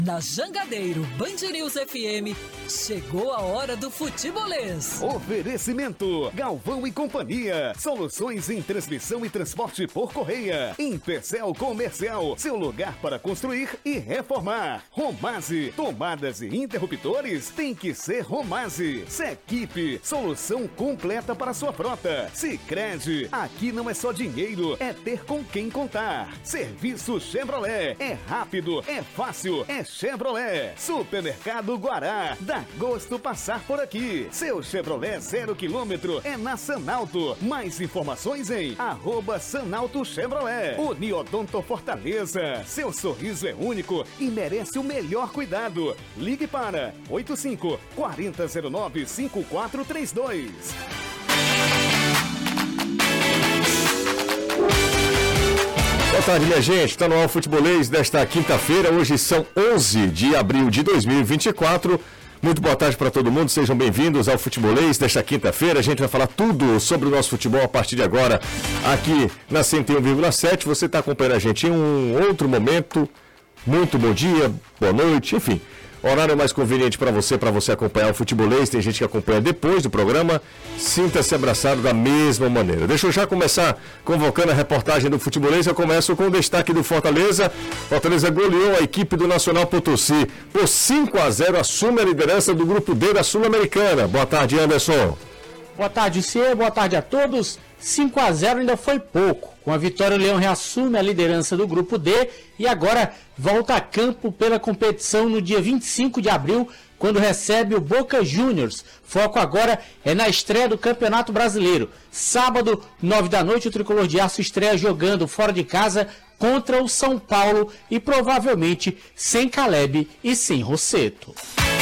Na Jangadeiro Band News FM, chegou a hora do futebolês. Oferecimento, Galvão e Companhia, soluções em transmissão e transporte por correia. Empecel Comercial, seu lugar para construir e reformar. Romase, tomadas e interruptores, tem que ser Romase. Sequipe, solução completa para sua frota. Sicredi, aqui não é só dinheiro, é ter com quem contar. Serviço Chevrolet, é rápido, é fácil, é Chevrolet. Supermercado Guará, dá gosto passar por aqui. Seu Chevrolet 0 km é na Sanalto. Mais informações em @Sanalto Chevrolet. Uniodonto Fortaleza, seu sorriso é único e merece o melhor cuidado. Ligue para 85 4009 5432. Boa tarde, minha gente. Está no ar o Futebolês desta quinta-feira. Hoje são 11 de abril de 2024. Muito boa tarde para todo mundo. Sejam bem-vindos ao Futebolês desta quinta-feira. A gente vai falar tudo sobre o nosso futebol a partir de agora, aqui na 101,7. Você está acompanhando a gente em um outro momento. Muito bom dia, boa noite, enfim. Horário mais conveniente para você acompanhar o Futebolês. Tem gente que acompanha depois do programa. Sinta-se abraçado da mesma maneira. Deixa eu já começar convocando a reportagem do Futebolês. Eu começo com o destaque do Fortaleza. Fortaleza goleou a equipe do Nacional Potosí. Por 5-0, assume a liderança do Grupo D da Sul-Americana. Boa tarde, Anderson. Boa tarde, Cê. Boa tarde a todos. 5-0 ainda foi pouco. Com a vitória, o Leão reassume a liderança do Grupo D e agora volta a campo pela competição no dia 25 de abril, quando recebe o Boca Juniors. Foco agora é na estreia do Campeonato Brasileiro. Sábado, 9 da noite, o Tricolor de Aço estreia jogando fora de casa contra o São Paulo e provavelmente sem Caleb e sem Rossetto.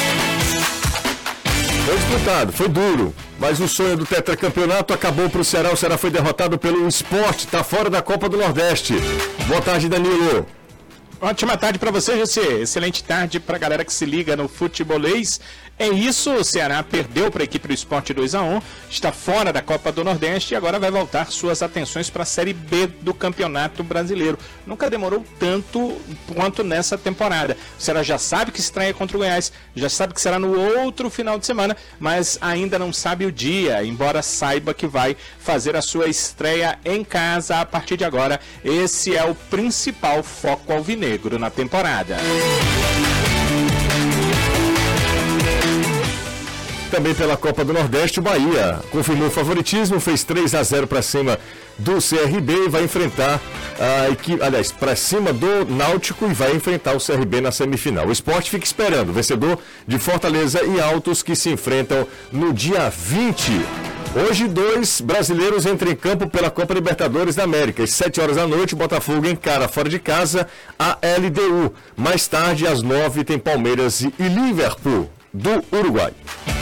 Foi disputado, foi duro, mas o sonho do tetracampeonato acabou para o Ceará. O Ceará foi derrotado pelo Sport, está fora da Copa do Nordeste. Boa tarde, Danilo. Ótima tarde para você, José. Excelente tarde para a galera que se liga no Futebolês. É isso, o Ceará perdeu para a equipe do Sport 2-1, está fora da Copa do Nordeste e agora vai voltar suas atenções para a Série B do Campeonato Brasileiro. Nunca demorou tanto quanto nessa temporada. O Ceará já sabe que estreia contra o Goiás, já sabe que será no outro final de semana, mas ainda não sabe o dia, embora saiba que vai fazer a sua estreia em casa a partir de agora. Esse é o principal foco alvinegro na temporada. Também pela Copa do Nordeste, o Bahia confirmou o favoritismo, fez 3-0 para cima do CRB e vai enfrentar a equipe, aliás, para cima do Náutico e vai enfrentar o CRB na semifinal. O Sport fica esperando o vencedor de Fortaleza e Altos, que se enfrentam no dia 20. Hoje, 2 brasileiros entram em campo pela Copa Libertadores da América. Às 7 horas da noite, o Botafogo encara fora de casa a LDU. Mais tarde, às 9, tem Palmeiras e Liverpool do Uruguai.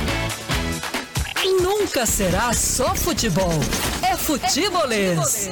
Nunca será só futebol, é futebolês.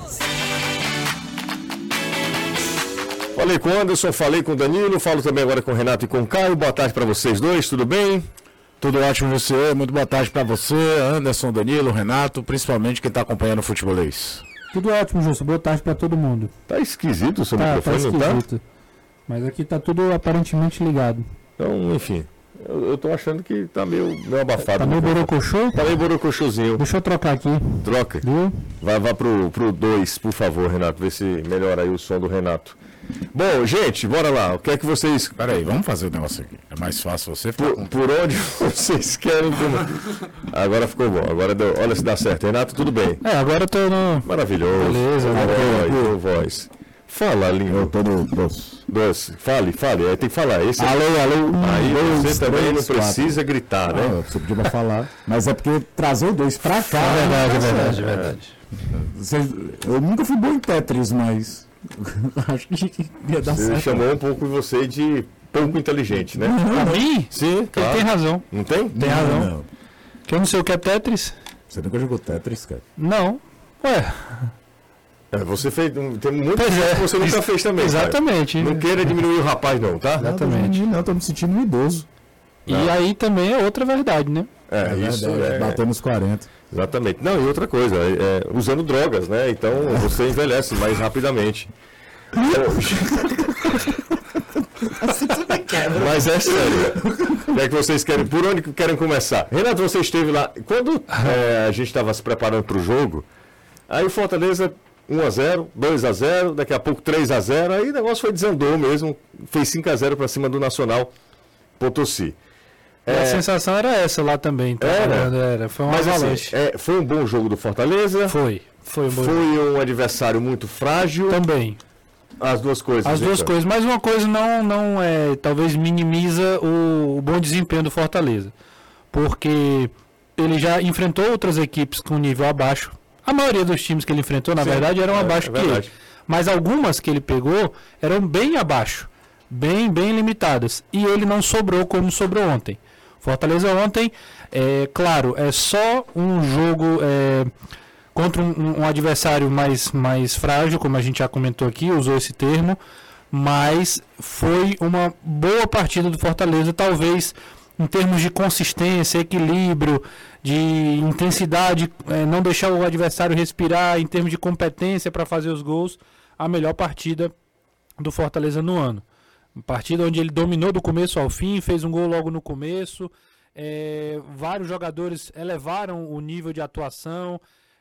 Falei com o Anderson, falei com o Danilo, falo também agora com o Renato e com o Caio. Boa tarde para vocês dois, tudo bem? Tudo ótimo, você. Muito boa tarde para você, Anderson, Danilo, Renato, principalmente quem está acompanhando o Futebolês. Tudo ótimo, Justo. Boa tarde para todo mundo. Tá esquisito o seu microfone, tá esquisito. Não tá? Mas aqui tá tudo aparentemente ligado. Então, enfim, eu tô achando que tá meio abafado. Tá meio borocochô? Tá meio borocochôzinho. Deixa eu trocar aqui. Troca. Viu? Vai pro 2, por favor, Renato. Vê se melhora aí o som do Renato. Bom, gente, bora lá. O que é que vocês... Peraí, vamos fazer o negócio aqui. É mais fácil você ficar por onde vocês querem. Agora ficou bom. Agora deu. Olha se dá certo. Renato, tudo bem? Agora eu tô no... Maravilhoso. Beleza. Voz. Fala, língua. Eu tô no doce. Fale. Aí tem que falar. Esse alô. Aí você também não 4. precisa gritar, né? Você podia falar. Mas é porque trazer o 2 pra cá... É verdade. Eu nunca fui bom em Tetris, mas... acho que ia dar certo. Você chamou um pouco você de pouco inteligente, né? Pra mim? Sim, claro. Ele tem razão. Não tem? Tem razão. Não. Que eu não sei o que é Tetris. Você nunca jogou Tetris, cara? Não. Ué. Você fez. Tem muita coisa que você nunca fez também. Exatamente. Cara. Não queira diminuir o rapaz, não, tá? Exatamente. Não, tô me sentindo um idoso. E aí também é outra verdade, né? Isso é. Batemos 40. Exatamente. Não, e outra coisa, usando drogas, né? Então você envelhece mais rapidamente. Mas é sério. O que é que vocês querem? Por onde querem começar? Renato, você esteve lá. Quando a gente estava se preparando para o jogo, aí o Fortaleza 1-0, 2-0, daqui a pouco 3-0, aí o negócio foi desandou mesmo, fez 5-0 para cima do Nacional Potosí. A sensação era essa lá também. Tá era. Foi uma avalanche. Assim, foi um bom jogo do Fortaleza? Foi um bom jogo. Foi um adversário muito frágil? Também. As duas coisas. As duas coisas, mas uma coisa não talvez minimiza o bom desempenho do Fortaleza. Porque ele já enfrentou outras equipes com nível abaixo. A maioria dos times que ele enfrentou, na verdade, eram abaixo que ele. Mas algumas que ele pegou eram bem abaixo. Bem limitadas. E ele não sobrou como sobrou ontem. Fortaleza ontem, claro, é só um jogo contra um adversário mais frágil, como a gente já comentou aqui, usou esse termo, mas foi uma boa partida do Fortaleza, talvez em termos de consistência, equilíbrio, de intensidade, não deixar o adversário respirar, em termos de competência para fazer os gols, a melhor partida do Fortaleza no ano. Uma partida onde ele dominou do começo ao fim, fez um gol logo no começo, vários jogadores elevaram o nível de atuação,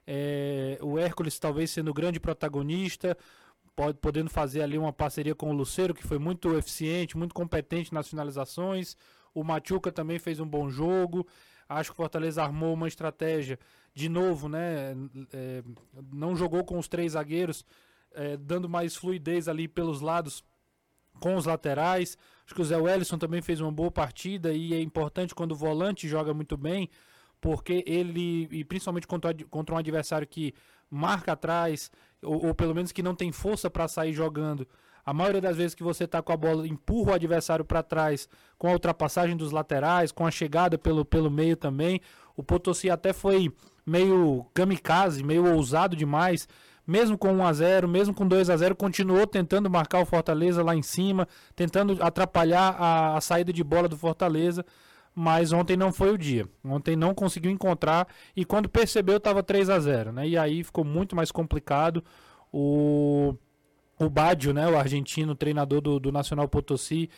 o Hércules talvez sendo o grande protagonista, podendo fazer ali uma parceria com o Lucero, que foi muito eficiente, muito competente nas finalizações. O Machuca também fez um bom jogo. Acho que o Fortaleza armou uma estratégia de novo, né? Não jogou com os 3 zagueiros, dando mais fluidez ali pelos lados com os laterais. Acho que o Zé Wellison também fez uma boa partida e é importante quando o volante joga muito bem, porque ele, e principalmente contra um adversário que marca atrás, ou pelo menos que não tem força para sair jogando, a maioria das vezes que você está com a bola, empurra o adversário para trás, com a ultrapassagem dos laterais, com a chegada pelo meio também. O Potosí até foi meio kamikaze, meio ousado demais, mesmo com 1-0, mesmo com 2-0, continuou tentando marcar o Fortaleza lá em cima, tentando atrapalhar a saída de bola do Fortaleza, mas ontem não foi o dia. Ontem não conseguiu encontrar e quando percebeu estava 3-0, né? E aí ficou muito mais complicado. O Baggio, né, o argentino, treinador do Nacional Potosí,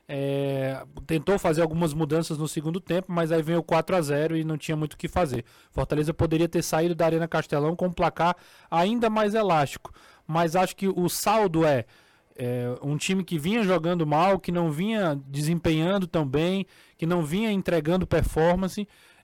tentou fazer algumas mudanças no segundo tempo, mas aí veio o 4-0 e não tinha muito o que fazer. Fortaleza poderia ter saído da Arena Castelão com um placar ainda mais elástico, mas acho que o saldo é um time que vinha jogando mal, que não vinha desempenhando tão bem, que não vinha entregando performance,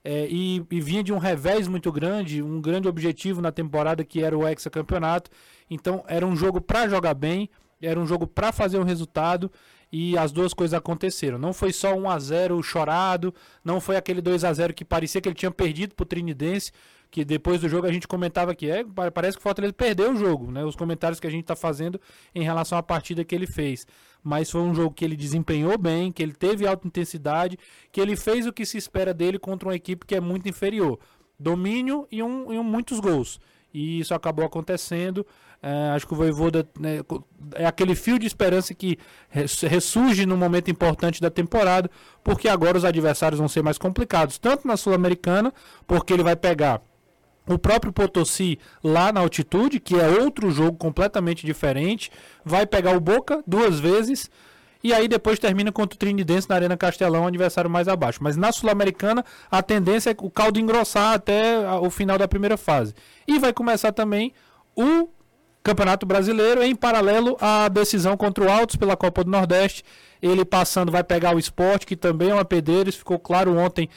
e vinha de um revés muito grande, um grande objetivo na temporada que era o hexacampeonato. Então era um jogo para jogar bem, era um jogo para fazer um resultado, e as duas coisas aconteceram. Não foi só 1-0 chorado, não foi aquele 2-0 que parecia que ele tinha perdido para o Trinidense, que depois do jogo a gente comentava que parece que o Fortaleza perdeu o jogo, né? Os comentários que a gente está fazendo em relação à partida que ele fez. Mas foi um jogo que ele desempenhou bem, que ele teve alta intensidade, que ele fez o que se espera dele contra uma equipe que é muito inferior. Domínio e muitos gols. E isso acabou acontecendo. Acho que o Vojvoda, né, é aquele fio de esperança que ressurge num momento importante da temporada, porque agora os adversários vão ser mais complicados, tanto na Sul-Americana, porque ele vai pegar o próprio Potosí lá na altitude, que é outro jogo completamente diferente, vai pegar o Boca 2 vezes, e aí depois termina contra o Trinidense na Arena Castelão, um adversário mais abaixo. Mas na Sul-Americana a tendência é o caldo engrossar até o final da primeira fase. E vai começar também o Campeonato Brasileiro em paralelo à decisão contra o Altos pela Copa do Nordeste. Ele passando vai pegar o Sport, que também é uma pedreira, isso ficou claro ontem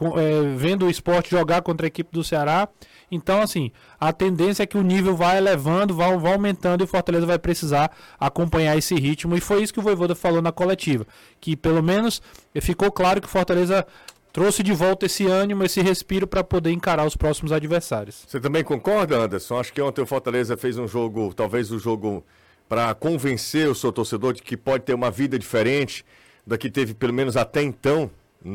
vendo o Sport jogar contra a equipe do Ceará. Então, assim, a tendência é que o nível vai elevando, vai aumentando e o Fortaleza vai precisar acompanhar esse ritmo. E foi isso que o Vojvoda falou na coletiva, que pelo menos ficou claro que o Fortaleza trouxe de volta esse ânimo, esse respiro para poder encarar os próximos adversários. Você também concorda, Anderson? Acho que ontem o Fortaleza fez um jogo, talvez um jogo para convencer o seu torcedor de que pode ter uma vida diferente da que teve pelo menos até então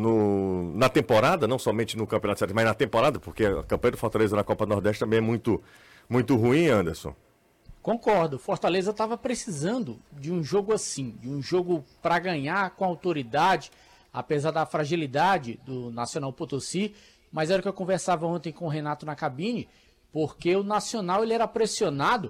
na temporada, não somente no Campeonato Cearense, mas na temporada, porque a campanha do Fortaleza na Copa do Nordeste também é muito, muito ruim, Anderson. Concordo, Fortaleza estava precisando de um jogo assim, de um jogo para ganhar com autoridade, apesar da fragilidade do Nacional Potosí, mas era o que eu conversava ontem com o Renato na cabine, porque o Nacional ele era pressionado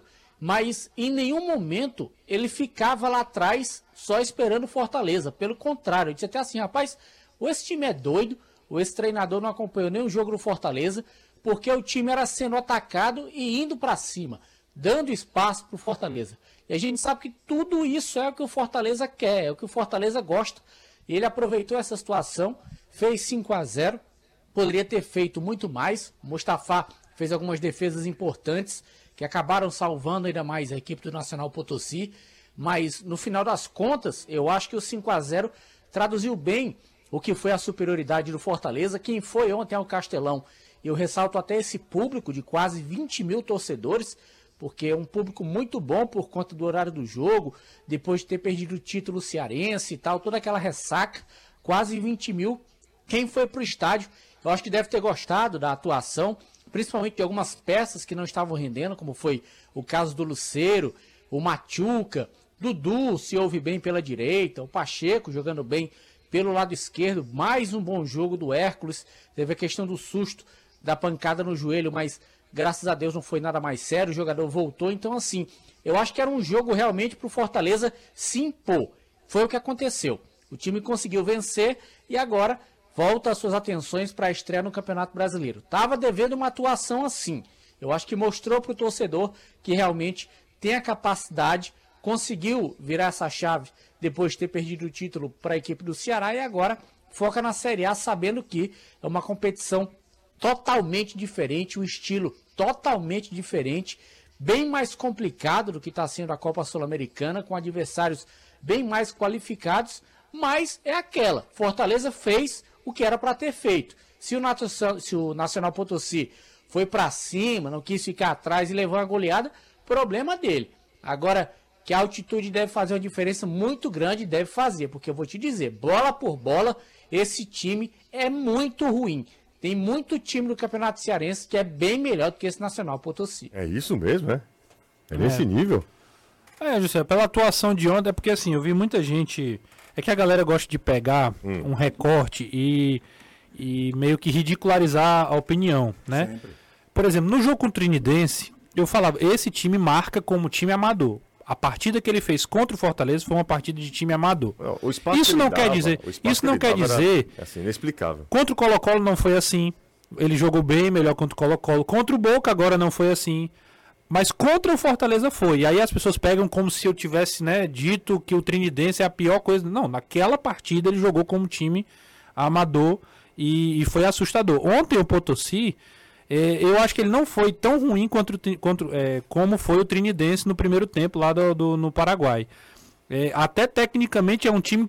mas em nenhum momento ele ficava lá atrás só esperando o Fortaleza. Pelo contrário, ele disse até assim, rapaz, ou esse time é doido, ou esse treinador não acompanhou nem o jogo do Fortaleza, porque o time era sendo atacado e indo para cima, dando espaço para o Fortaleza. E a gente sabe que tudo isso é o que o Fortaleza quer, é o que o Fortaleza gosta. E ele aproveitou essa situação, fez 5-0, poderia ter feito muito mais. O Mustafa fez algumas defesas importantes, que acabaram salvando ainda mais a equipe do Nacional Potosí, mas no final das contas, eu acho que o 5-0 traduziu bem o que foi a superioridade do Fortaleza. Quem foi ontem ao Castelão, eu ressalto até esse público de quase 20 mil torcedores, porque é um público muito bom por conta do horário do jogo, depois de ter perdido o título cearense e tal, toda aquela ressaca, quase 20 mil. Quem foi para o estádio, eu acho que deve ter gostado da atuação, principalmente de algumas peças que não estavam rendendo, como foi o caso do Lucero, o Machuca, Dudu se ouve bem pela direita, o Pacheco jogando bem pelo lado esquerdo, mais um bom jogo do Hércules, teve a questão do susto, da pancada no joelho, mas graças a Deus não foi nada mais sério, o jogador voltou, então assim, eu acho que era um jogo realmente para o Fortaleza se impor, foi o que aconteceu, o time conseguiu vencer e agora volta as suas atenções para a estreia no Campeonato Brasileiro. Estava devendo uma atuação assim, eu acho que mostrou para o torcedor que realmente tem a capacidade, conseguiu virar essa chave depois de ter perdido o título para a equipe do Ceará e agora foca na Série A sabendo que é uma competição totalmente diferente, um estilo totalmente diferente, bem mais complicado do que está sendo a Copa Sul-Americana, com adversários bem mais qualificados, mas é aquela, Fortaleza fez o que era para ter feito. Se o Nacional Potosí foi para cima, não quis ficar atrás e levou uma goleada, problema dele. Agora, que a altitude deve fazer uma diferença muito grande, deve fazer, porque eu vou te dizer, bola por bola, esse time é muito ruim. Tem muito time do Campeonato Cearense que é bem melhor do que esse Nacional Potosí. É isso mesmo, é? É nesse nível? José, pela atuação de ontem, é porque assim, eu vi muita gente... É que a galera gosta de pegar um recorte e meio que ridicularizar a opinião, né? Sempre. Por exemplo, no jogo com o Trinidense, eu falava, esse time marca como time amador. A partida que ele fez contra o Fortaleza foi uma partida de time amador. O espaço isso não quer dizer, assim, inexplicável. Contra o Colo-Colo não foi assim. Ele jogou bem, melhor contra o Colo-Colo. Contra o Boca agora não foi assim. Mas contra o Fortaleza foi. E aí as pessoas pegam como se eu tivesse, né, dito que o Trinidense é a pior coisa. Não, naquela partida ele jogou como time amador e foi assustador. Ontem o Potosí, eu acho que ele não foi tão ruim como foi o Trinidense no primeiro tempo lá no Paraguai. Até tecnicamente é um time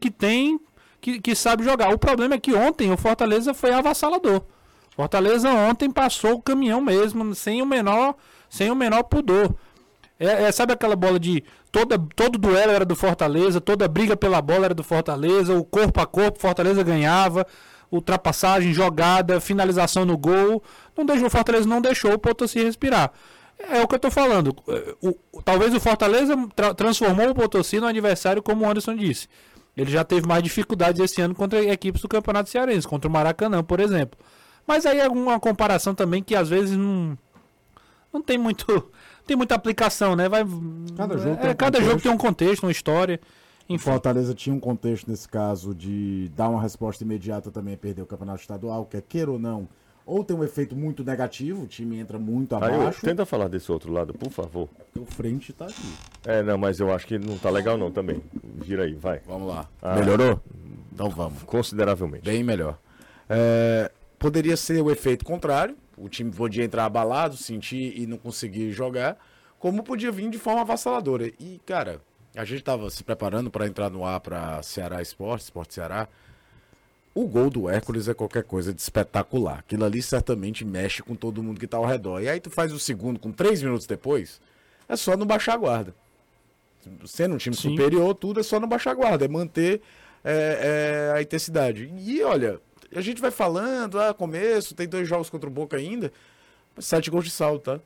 que sabe jogar. O problema é que ontem o Fortaleza foi avassalador. Fortaleza ontem passou o caminhão mesmo, sem o menor pudor. Sabe aquela bola de todo duelo era do Fortaleza, toda briga pela bola era do Fortaleza, o corpo a corpo, Fortaleza ganhava, ultrapassagem, jogada, finalização no gol. O Fortaleza não deixou o Potosí respirar. É o que eu tô falando. Talvez o Fortaleza transformou o Potosí no adversário, como o Anderson disse. Ele já teve mais dificuldades esse ano contra equipes do Campeonato Cearense, contra o Maracanã, por exemplo. Mas aí é uma comparação também que às vezes não tem muita aplicação, né? Cada jogo tem um contexto, uma história. O Fortaleza tinha um contexto nesse caso de dar uma resposta imediata também a perder o campeonato estadual, quer queira ou não, ou tem um efeito muito negativo, o time entra muito abaixo. Tenta falar desse outro lado, por favor. O frente tá aqui. Não, mas eu acho que não tá legal não também. Gira aí, vai. Vamos lá. Melhorou? Então vamos. Consideravelmente. Bem melhor. Poderia ser o efeito contrário, o time podia entrar abalado, sentir e não conseguir jogar, como podia vir de forma avassaladora. E, cara, a gente estava se preparando para entrar no ar para Ceará Esporte Ceará. O gol do Hércules é qualquer coisa de espetacular. Aquilo ali certamente mexe com todo mundo que está ao redor. E aí tu faz o segundo com 3 minutos depois, é só não baixar a guarda. Sendo um time superior, tudo é só não baixar a guarda, é manter a intensidade. E olha... A gente vai falando, começo, tem 2 jogos contra o Boca ainda, 7 gols de saldo, tá?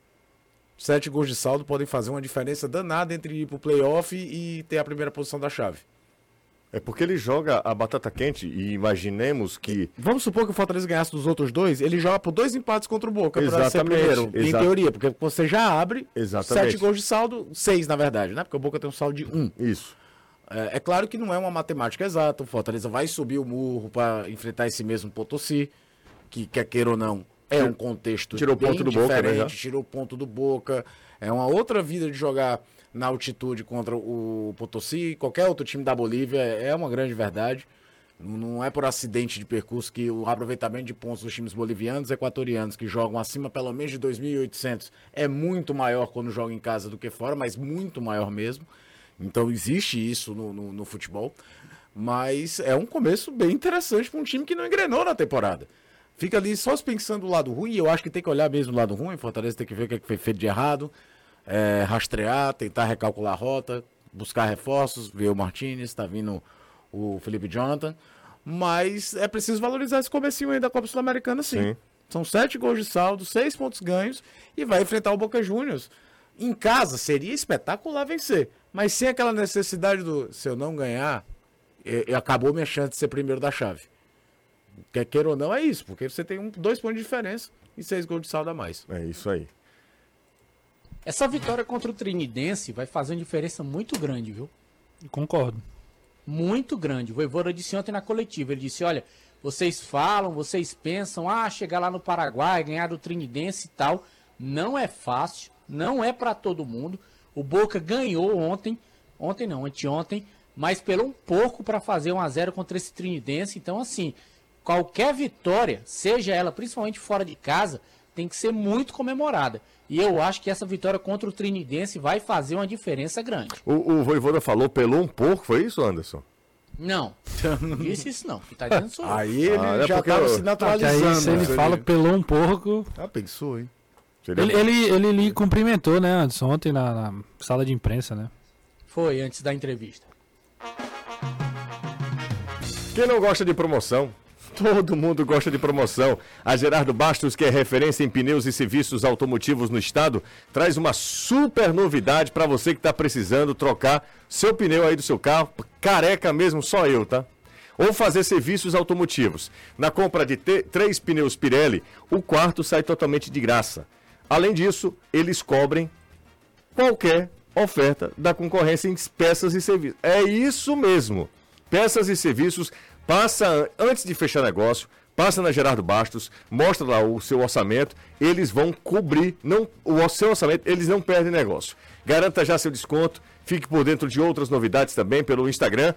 7 gols de saldo podem fazer uma diferença danada entre ir pro playoff e ter a primeira posição da chave. É porque ele joga a batata quente e imaginemos que... Vamos supor que o Fortaleza ganhasse dos outros dois, ele joga por 2 empates contra o Boca para ser Exatamente, primeiro, em teoria, porque você já abre Exatamente. 7 gols de saldo, 6 na verdade, né? Porque o Boca tem um saldo de 1. Isso. É claro que não é uma matemática exata, o Fortaleza vai subir o murro para enfrentar esse mesmo Potosí, que quer queira ou não, é um contexto Tirou bem ponto do diferente, Boca, né, já? tirou ponto do Boca, é uma outra vida de jogar na altitude contra o Potosí, qualquer outro time da Bolívia, é uma grande verdade. Não é por acidente de percurso que o aproveitamento de pontos dos times bolivianos e equatorianos que jogam acima pelo menos de 2.800 é muito maior quando jogam em casa do que fora, mas muito maior mesmo. Então existe isso no futebol, mas é um começo bem interessante para um time que não engrenou na temporada. Fica ali só pensando o lado ruim, e eu acho que tem que olhar mesmo o lado ruim, Fortaleza tem que ver o que foi feito de errado, rastrear, tentar recalcular a rota, buscar reforços, ver o Martínez, tá vindo o Felipe Jonathan, mas é preciso valorizar esse comecinho aí da Copa Sul-Americana, sim. São 7 gols de saldo, 6 pontos ganhos e vai enfrentar o Boca Juniors. Em casa seria espetacular vencer, mas sem aquela necessidade se eu não ganhar, acabou minha chance de ser primeiro da chave. Quer queira ou não, é isso, porque você tem 2 pontos de diferença e 6 gols de saldo a mais. É isso aí. Essa vitória contra o Trinidense vai fazer uma diferença muito grande, viu? Concordo. Muito grande. O Vojvoda disse ontem na coletiva, ele disse, olha, vocês falam, vocês pensam, chegar lá no Paraguai, ganhar do Trinidense e tal, não é fácil, não é pra todo mundo. O Boca ganhou anteontem, mas pelou um pouco pra fazer 1-0 contra esse Trinidense, então assim, qualquer vitória, seja ela principalmente fora de casa, tem que ser muito comemorada. E eu acho que essa vitória contra o Trinidense vai fazer uma diferença grande. O Vojvoda falou, pelou um pouco, foi isso, Anderson? Não, não disse isso não. Que tá dizendo sou eu. Aí ele já porque estava eu- se naturalizando. Aí se ele né? fala pelou um porco. Pensou, hein? Seria Ele lhe cumprimentou, né, Anderson, ontem na sala de imprensa, né? Foi antes da entrevista. Quem não gosta de promoção? Todo mundo gosta de promoção. A Gerardo Bastos, que é referência em pneus e serviços automotivos no estado, traz uma super novidade para você que está precisando trocar seu pneu aí do seu carro. Careca mesmo, só eu, tá? Ou fazer serviços automotivos. Na compra de 3 pneus Pirelli, o quarto sai totalmente de graça. Além disso, eles cobrem qualquer oferta da concorrência em peças e serviços. É isso mesmo. Peças e serviços, passa antes de fechar negócio, passa na Gerardo Bastos, mostra lá o seu orçamento, eles vão cobrir o seu orçamento, eles não perdem negócio. Garanta já seu desconto, fique por dentro de outras novidades também pelo Instagram,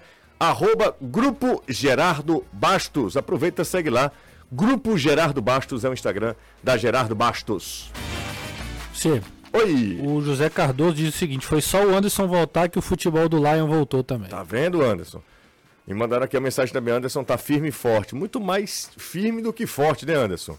@Grupo Gerardo Bastos. Aproveita e segue lá. Grupo Gerardo Bastos é o Instagram da Gerardo Bastos. Sim. Oi! O José Cardoso diz o seguinte, foi só o Anderson voltar que o futebol do Lion voltou também. Tá vendo, Anderson? E mandaram aqui a mensagem também, Anderson tá firme e forte. Muito mais firme do que forte, né, Anderson?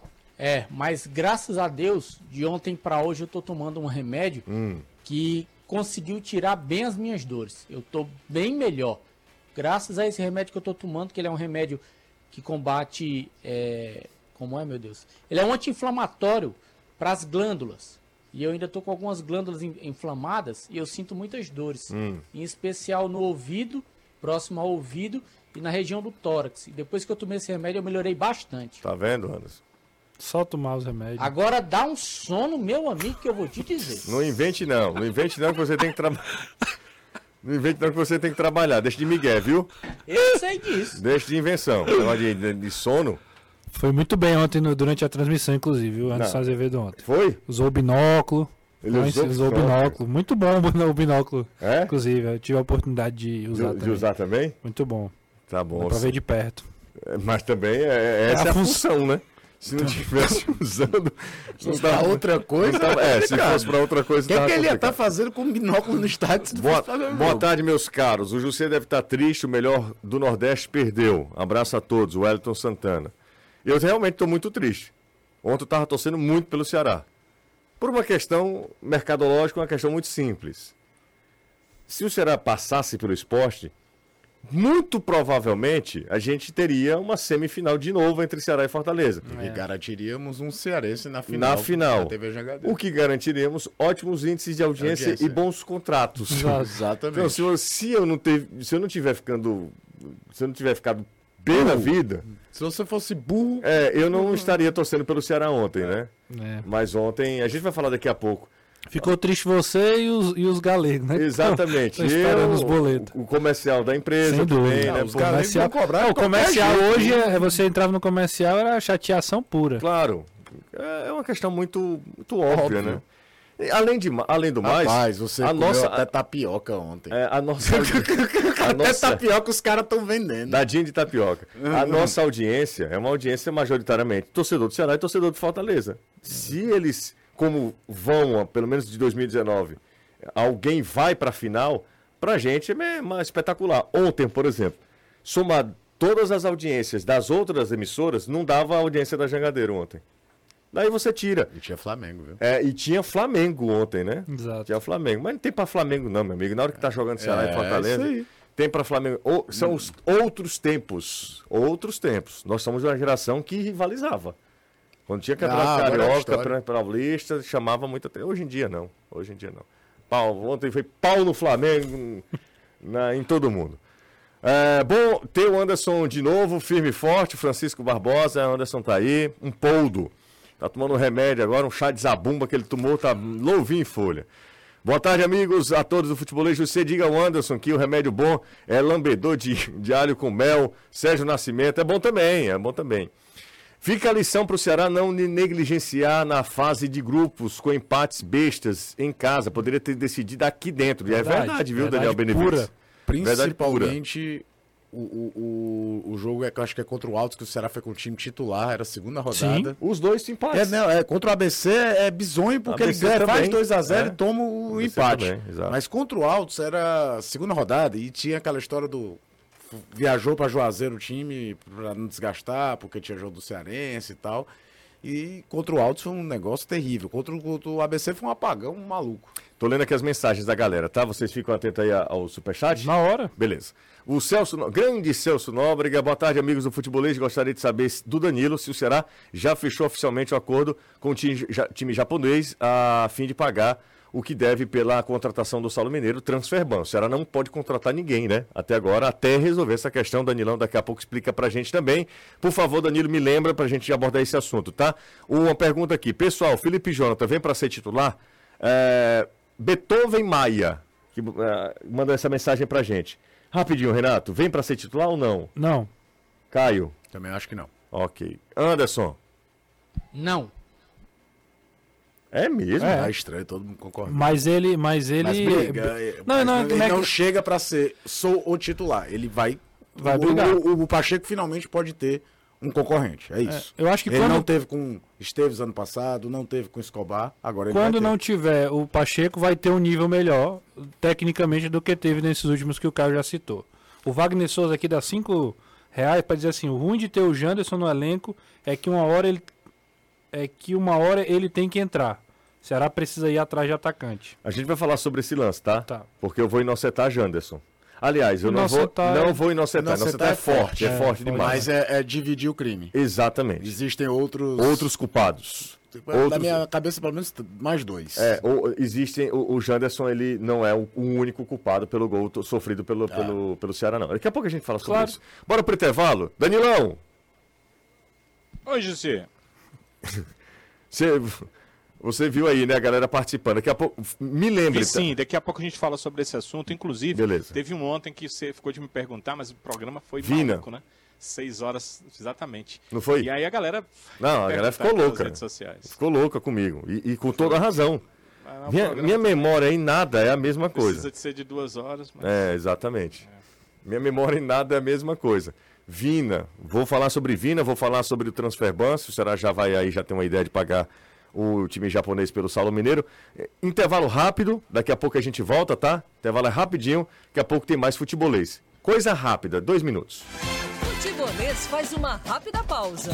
Mas graças a Deus, de ontem pra hoje eu tô tomando um remédio que conseguiu tirar bem as minhas dores. Eu tô bem melhor. Graças a esse remédio que eu tô tomando, que ele é um remédio que combate... Como é, meu Deus? Ele é um anti-inflamatório para as glândulas. E eu ainda tô com algumas glândulas inflamadas e eu sinto muitas dores. Em especial no ouvido, próximo ao ouvido e na região do tórax. E depois que eu tomei esse remédio eu melhorei bastante. Tá vendo, Anderson? Só tomar os remédios. Agora dá um sono, meu amigo, que eu vou te dizer. Não invente não. Não invente não que você tem que trabalhar. Não invente não que você tem que trabalhar. Deixa de migué, viu? Eu sei disso. Deixa de invenção. Negócio de sono. Foi muito bem ontem, durante a transmissão, inclusive, o Anderson Azevedo ontem. Foi? Usou o binóculo. Ele usou o binóculo. Muito bom o binóculo. É? Inclusive, eu tive a oportunidade de usar também. De usar também? Muito bom. Tá bom. Dá pra ver de perto. Mas também essa é a função, né? Se não tivesse usando... Se pra outra coisa... se fosse pra outra coisa... O que ele ia estar fazendo com um binóculo no estádio? Se Boa tarde, meus caros. O José deve estar triste, o melhor do Nordeste perdeu. Abraço a todos, o Wellington Santana. Eu realmente estou muito triste. Ontem eu estava torcendo muito pelo Ceará. Por uma questão mercadológica, uma questão muito simples. Se o Ceará passasse pelo Sport, muito provavelmente a gente teria uma semifinal de novo entre Ceará e Fortaleza. E garantiríamos um cearense na final. Na TV Jangadeiro. O que garantiríamos ótimos índices de audiência e bons contratos. Exatamente. Então, se eu não tiver ficado bem na vida, se você fosse burro... eu não estaria torcendo pelo Ceará ontem, né? Mas ontem, a gente vai falar daqui a pouco. Ficou triste você e os galegos, né? Exatamente. Estão esperando os boletos. O comercial da empresa Sem também, dúvida. né? Os galegos vão cobrar. O comercial hoje, você entrava no comercial, era chateação pura. Claro. É uma questão muito óbvia, né? E além do mais... Rapaz, você comeu até tapioca ontem. Até tapioca os caras estão vendendo. Dadinho de tapioca. A nossa audiência é uma audiência majoritariamente torcedor do Ceará e torcedor do Fortaleza. Se eles... como vão, pelo menos de 2019, alguém vai para a final, para a gente é mais espetacular. Ontem, por exemplo, somar todas as audiências das outras emissoras, não dava a audiência da Jangadeiro ontem. Daí você tira. E tinha Flamengo, viu? E tinha Flamengo ontem, né? Exato. Tinha Flamengo. Mas não tem para Flamengo não, meu amigo. Na hora que tá jogando Ceará e Fortaleza, isso aí. tem para Flamengo. São os outros tempos. Outros tempos. Nós somos uma geração que rivalizava. Quando tinha campeonato carioca, campeonato paulista, chamava muito atenção. Hoje em dia não. Ontem foi pau no Flamengo, em todo mundo. Bom, tem o Anderson de novo, firme e forte, Francisco Barbosa, Anderson tá aí, um poldo. Tá tomando um remédio agora, um chá de zabumba que ele tomou, tá louvinho em folha. Boa tarde, amigos, a todos do Futebolês. Você diga ao Anderson que o remédio bom é lambedor de alho com mel, Sérgio Nascimento, é bom também. Fica a lição para o Ceará não negligenciar na fase de grupos com empates bestas em casa. Poderia ter decidido aqui dentro. E é verdade, viu, Daniel Benevides? Principalmente o jogo que eu acho que é contra o Altos, que o Ceará foi com o time titular, era a segunda rodada. Sim. Os dois empates. Contra o ABC é bizonho, porque ele faz 2-0 e toma o empate. Também, mas contra o Altos era a segunda rodada e tinha aquela história do... Viajou para Juazeiro o time para não desgastar, porque tinha jogo do Cearense e tal. E contra o Altos foi um negócio terrível. Contra o ABC foi um apagão maluco. Tô lendo aqui as mensagens da galera, tá? Vocês ficam atentos aí ao superchat? Na hora. Beleza. O grande Celso Nóbrega, boa tarde, amigos do Futebolês. Gostaria de saber do Danilo se o Ceará já fechou oficialmente o acordo com o time japonês a fim de pagar o que deve pela contratação do Saulo Mineiro, Transferban. O Ceará não pode contratar ninguém, né? Até agora, até resolver essa questão. Danilão daqui a pouco explica pra gente também. Por favor, Danilo, me lembra pra gente abordar esse assunto, tá? Uma pergunta aqui. Pessoal, Felipe Jonathan vem pra ser titular? Beethoven Maia, que manda essa mensagem pra gente. Rapidinho, Renato, vem pra ser titular ou não? Não. Caio? Também acho que não. Ok. Anderson? Não. É mesmo? Tá estranho, todo mundo concorda. Mas ele... briga. Ele não chega pra ser o titular. Ele vai brigar. O Pacheco finalmente pode ter um concorrente. É isso. Eu acho que ele não teve com Esteves ano passado, não teve com Escobar. Agora ele quando não tiver o Pacheco, vai ter um nível melhor, tecnicamente, do que teve nesses últimos que o Caio já citou. O Wagner Souza aqui dá R$5 pra dizer assim: o ruim de ter o Janderson no elenco é que uma hora ele tem que entrar. O Ceará precisa ir atrás de atacante. A gente vai falar sobre esse lance, tá? Tá. Porque eu vou inocentar Janderson. Aliás, eu não vou inocentar. Inocentar é forte, demais. Mas é dividir o crime. Exatamente. Existem outros culpados. Na minha cabeça, pelo menos, mais dois. O Janderson, ele não é o único culpado pelo gol sofrido pelo Ceará, não. Daqui a pouco a gente fala sobre isso. Bora pro intervalo? Danilão! Oi, José. Você viu aí, né, a galera participando. Daqui a pouco, me lembre. Sim, daqui a pouco a gente fala sobre esse assunto. Inclusive, beleza. Teve um ontem que você ficou de me perguntar, mas o programa foi maluco, né? 6 horas, exatamente. Não foi? E aí a galera... Não, a galera ficou louca. Redes sociais. Ficou louca comigo. E com toda a razão. Minha memória em nada é a mesma coisa. Precisa de ser de 2 horas. Mas... exatamente. Minha memória em nada é a mesma coisa. Vina, vou falar sobre Vina, vou falar sobre o Transferban. Se o Ceará já vai aí, já tem uma ideia de pagar o time japonês pelo Saulo Mineiro. Intervalo rápido, daqui a pouco a gente volta, tá? Intervalo é rapidinho, daqui a pouco tem mais futebolês. Coisa rápida, 2 minutos. Futebolês faz uma rápida pausa.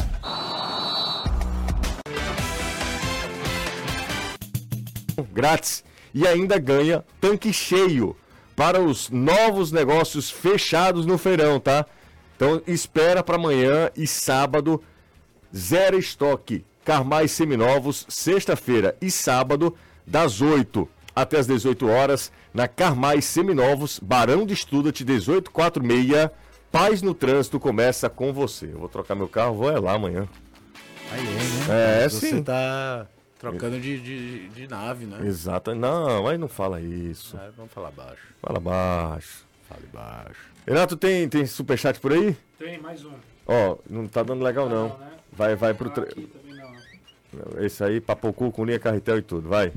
Grátis. E ainda ganha tanque cheio para os novos negócios fechados no feirão, tá? Então espera para amanhã e sábado, zero estoque. Carmais seminovos, sexta-feira e sábado, das 8 até as 18 horas, na Carmais Seminovos, Barão de Studat, 1846. Paz no trânsito começa com você. Eu vou trocar meu carro, vou lá amanhã. Aí né? Sim. Você tá trocando de nave, né? Exato. Não, mas não fala isso. Vamos falar baixo. Fala baixo. Fale baixo. Renato, tem superchat por aí? Tem mais um. Ó, não tá dando legal não. Não, né? Vai pro... Aqui também não. Esse aí, papocu com linha carretel e tudo, vai.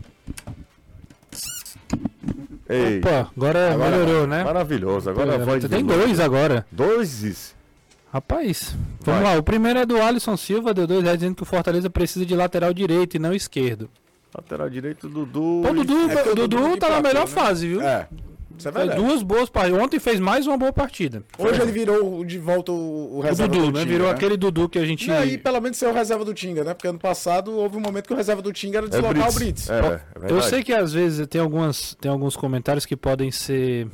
Ei, Opa, agora melhorou, né? maravilhoso. Agora a voz de Tem vilão. 2 agora. 2? Rapaz, vamos Vai. lá. O primeiro é do Alisson Silva, deu R$2 dizendo que o Fortaleza precisa de lateral direito e não esquerdo. Lateral direito, Dudu. Pô, o Dudu tá na melhor fase, viu? Isso é Fez verdade. 2 boas partidas. Ontem fez mais uma boa partida. Hoje ele virou de volta o O reserva Dudu, do né? Tinga, Virou aquele Dudu que a gente... Não, e pelo menos ser o reserva do Tinga, né? Porque ano passado houve um momento que o reserva do Tinga era deslocar o Brits. É verdade. Eu sei que às vezes tem alguns comentários que podem ser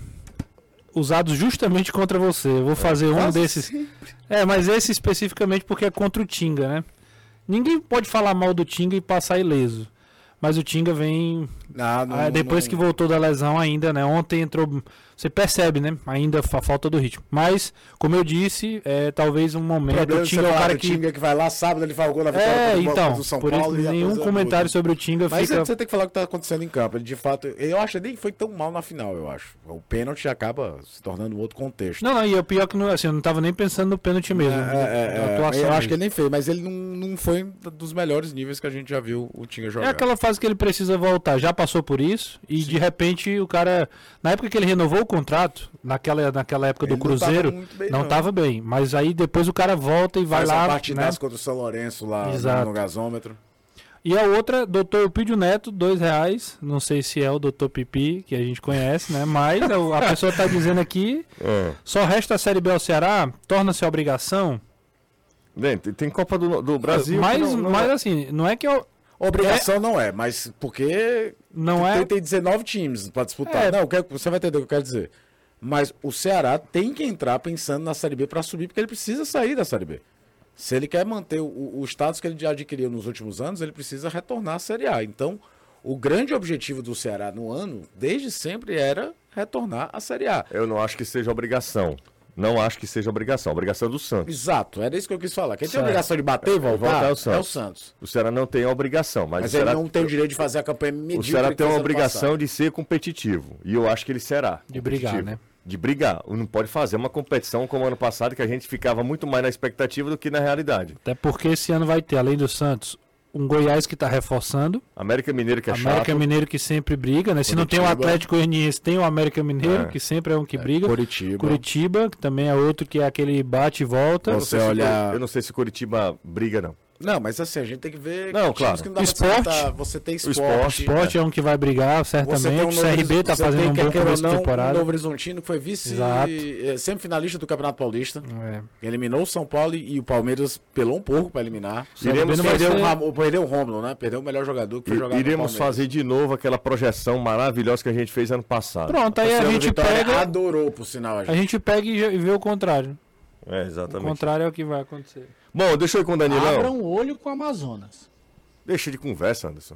usados justamente contra você. Eu vou fazer um Quase desses. sempre. Mas esse especificamente porque é contra o Tinga, né? Ninguém pode falar mal do Tinga e passar ileso. Mas o Tinga vem... depois que voltou da lesão ainda, né? Ontem entrou... Você percebe, né? Ainda a falta do ritmo. Mas, como eu disse, talvez um momento... O Tinga é o cara que... Tinga que vai lá, sábado ele faz o gol na vitória do São por Paulo. isso, e a nenhum coisa comentário muda. sobre o Tinga Mas fica... você tem que falar o que tá acontecendo em campo. Ele, de fato, eu acho que nem foi tão mal na final, eu acho. O pênalti acaba se tornando um outro contexto. Não, e o pior que assim, eu não tava nem pensando no pênalti mesmo. Na atuação eu acho mesmo. que ele nem fez, mas ele não foi dos melhores níveis que a gente já viu o Tinga jogar. É aquela fase que ele precisa voltar. Já passou por isso e de repente o cara... Na época que ele renovou o contrato, naquela época do Ele não Cruzeiro, tava muito bem, não não. tava bem. Mas aí depois o cara volta e vai Faz lá... a partidaça né? contra o São Lourenço lá Exato. no gasômetro. E a outra, Dr. Eupídio Neto, R$2. Não sei se é o Dr. Pipi, que a gente conhece, né? Mas a pessoa tá dizendo aqui, só resta a Série B ao Ceará, torna-se obrigação. Bem, tem Copa do Brasil. Mas, que não- mas assim, não é que eu... Obrigação não é, mas porque Não é... tem 19 times pra disputar. É. Não, você vai entender o que eu quero dizer. Mas o Ceará tem que entrar pensando na Série B pra subir, porque ele precisa sair da Série B. Se ele quer manter o status que ele já adquiriu nos últimos anos, ele precisa retornar à Série A. Então, o grande objetivo do Ceará no ano, desde sempre, era retornar à Série A. Eu não acho que seja obrigação. Não acho que seja obrigação. Obrigação é do Santos. Exato, era isso que eu quis falar. Quem tem a Certo. obrigação de bater e voltar é é o Santos. o Santos. O Ceará não tem a obrigação, mas, Mas o ele Ceará, não tem o direito de fazer a campanha medíocre. o Ceará que tem fez uma ano obrigação passado. de ser competitivo. E eu acho que ele será. De brigar, competitivo. né? De brigar. Não pode fazer uma competição como ano passado, que a gente ficava muito mais na expectativa do que na realidade. Até porque esse ano vai ter, além do Santos, um Goiás que está reforçando, América Mineiro que é América chato. Mineiro que sempre briga, né? Se não tem o Curitiba. Atlético Goianiense, tem o América Mineiro, É. que sempre é um que briga. Curitiba. Curitiba, que também é outro que é aquele bate e volta. Eu não Você sei se olha- eu não sei se Curitiba briga, não. Não, mas assim, a gente tem que ver Não, times claro. que não dá pra Esporte. disputar. Você tem Esporte. esporte. Esporte é um que vai brigar, certamente. O CRB tá fazendo um bom começo de O temporada. Novo Horizontino que foi vice, Exato. semifinalista do Campeonato Paulista. É. Eliminou o São Paulo e o Palmeiras pelou um pouco pra eliminar. Iremos não vai Perdeu, ser- perdeu o Rômulo, né? Perdeu o melhor jogador que foi jogar no Iremos Palmeiras. fazer de novo aquela projeção maravilhosa que a gente fez ano passado. Pronto, aí a Marcelo gente Vitória pega, adorou, por sinal. a gente pega e vê o contrário. É, O exatamente. contrário é o que vai acontecer. Bom, deixa eu ir com o Danilão. Abra um olho com o Amazonas. Deixa de conversa, Anderson.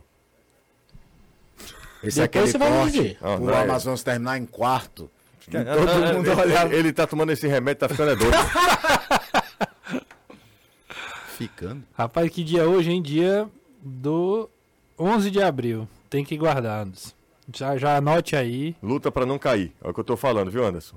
Esse é Depois aquele você vai corte, ver. Ah, o não é. Amazonas terminar em quarto. Todo mundo ele tá tomando esse remédio, tá ficando doido. Ficando. Rapaz, que dia é hoje, hein? Dia do 11 de abril. Tem que guardar, Anderson. Já anote aí. Luta pra não cair. É o que eu tô falando, viu, Anderson?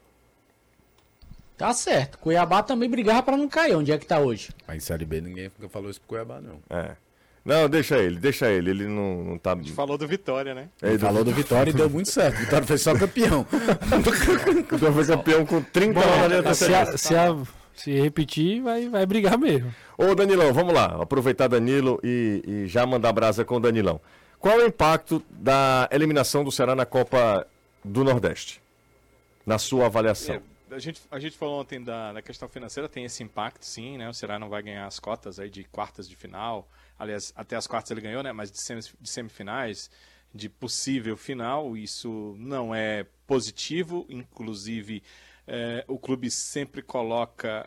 Tá certo. Cuiabá também brigava pra não cair. Onde é que tá hoje? Mas em Série B ninguém falou isso pro Cuiabá, não. É. Não, deixa ele. Ele não tá. A gente falou do Vitória, né? Ele Falou do Vitória e deu muito certo. O Vitória foi só campeão. foi campeão com 30 Bom, na linha se repetir, vai brigar mesmo. Ô, Danilão, vamos lá. Aproveitar Danilo e já mandar brasa com o Danilão. Qual é o impacto da eliminação do Ceará na Copa do Nordeste? Na sua avaliação. A gente falou ontem da questão financeira, tem esse impacto sim, né? O Ceará não vai ganhar as cotas aí de quartas de final. Aliás, até as quartas ele ganhou, né? Mas de semifinais. de possível final. Isso não é positivo, inclusive o clube sempre coloca,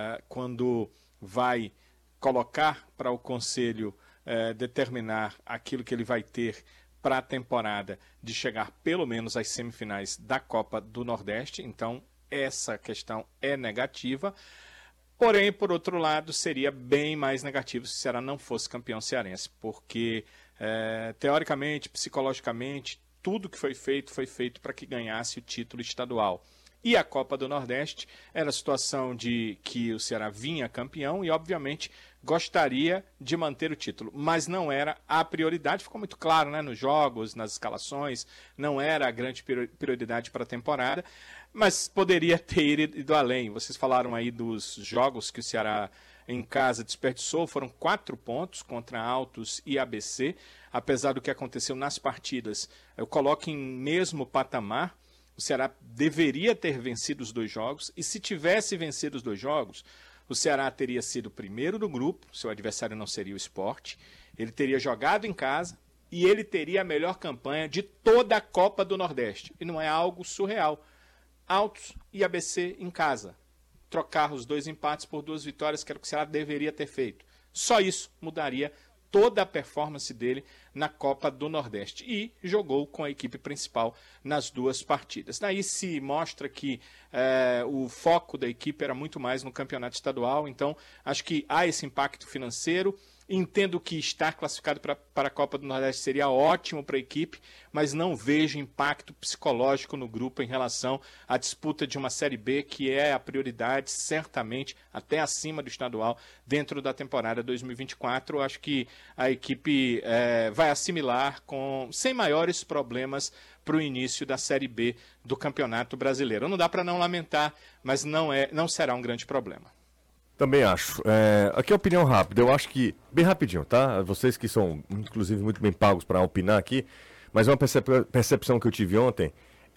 quando vai colocar para o conselho determinar aquilo que ele vai ter para a temporada, de chegar pelo menos às semifinais da Copa do Nordeste. Então essa questão é negativa. Porém, por outro lado, seria bem mais negativo se o Ceará não fosse campeão cearense, porque teoricamente, psicologicamente, tudo que foi feito para que ganhasse o título estadual. E a Copa do Nordeste era a situação de que o Ceará vinha campeão e, obviamente, gostaria de manter o título. Mas não era a prioridade, ficou muito claro, né, nos jogos, nas escalações, não era a grande prioridade para a temporada, mas poderia ter ido além. Vocês falaram aí dos jogos que o Ceará em casa desperdiçou, foram 4 pontos contra Altos e ABC. Apesar do que aconteceu nas partidas, eu coloco em mesmo patamar. O Ceará deveria ter vencido os 2 jogos, e se tivesse vencido os 2 jogos, o Ceará teria sido o primeiro do grupo, seu adversário não seria o Sport, ele teria jogado em casa e ele teria a melhor campanha de toda a Copa do Nordeste. E não é algo surreal. Altos e ABC em casa. Trocar os 2 empates por 2 vitórias, que era o que o Ceará deveria ter feito. Só isso mudaria toda a performance dele na Copa do Nordeste, e jogou com a equipe principal nas 2 partidas. Daí se mostra que o foco da equipe era muito mais no campeonato estadual, então acho que há esse impacto financeiro. Entendo que estar classificado para a Copa do Nordeste seria ótimo para a equipe, mas não vejo impacto psicológico no grupo em relação à disputa de uma Série B, que é a prioridade, certamente, até acima do estadual, dentro da temporada 2024. Acho que a equipe vai assimilar sem maiores problemas para o início da Série B do Campeonato Brasileiro. Não dá para não lamentar, mas não será um grande problema. Também acho. Aqui é opinião rápida. Eu acho que, bem rapidinho, tá? Vocês que são, inclusive, muito bem pagos para opinar aqui, mas uma percepção que eu tive ontem,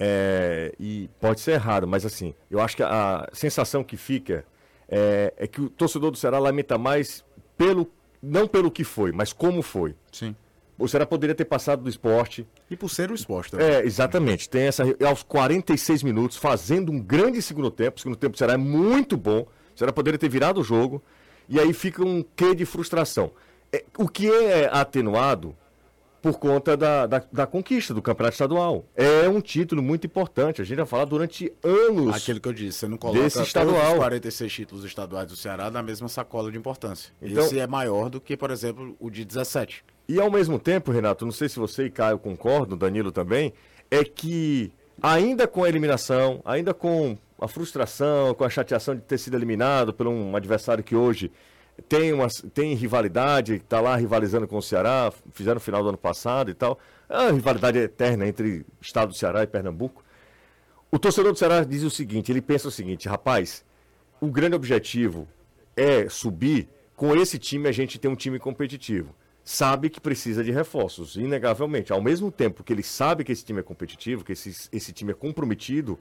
e pode ser errado, mas assim, eu acho que a sensação que fica é que o torcedor do Ceará lamenta mais não pelo que foi, mas como foi. Sim. O Ceará poderia ter passado do Sport. E por ser o Sport também. Exatamente. Tem aos 46 minutos, fazendo um grande segundo tempo. O segundo tempo do Ceará é muito bom. O Ceará poderia ter virado o jogo, e aí fica um quê de frustração. O que é atenuado por conta da conquista do Campeonato Estadual. É um título muito importante, a gente vai falar durante anos. Aquilo que eu disse, você não coloca todos os 46 títulos estaduais do Ceará na mesma sacola de importância. Então, esse é maior do que, por exemplo, o de 17. E ao mesmo tempo, Renato, não sei se você e Caio concordam, Danilo também, é que ainda com a eliminação, ainda com a frustração, com a chateação de ter sido eliminado por um adversário que hoje tem rivalidade, está lá rivalizando com o Ceará, fizeram no final do ano passado e tal, a rivalidade eterna entre o estado do Ceará e Pernambuco. O torcedor do Ceará diz o seguinte, ele pensa o seguinte: rapaz, o grande objetivo é subir, com esse time a gente tem um time competitivo. Sabe que precisa de reforços, inegavelmente. Ao mesmo tempo que ele sabe que esse time é competitivo, que esse time é comprometido,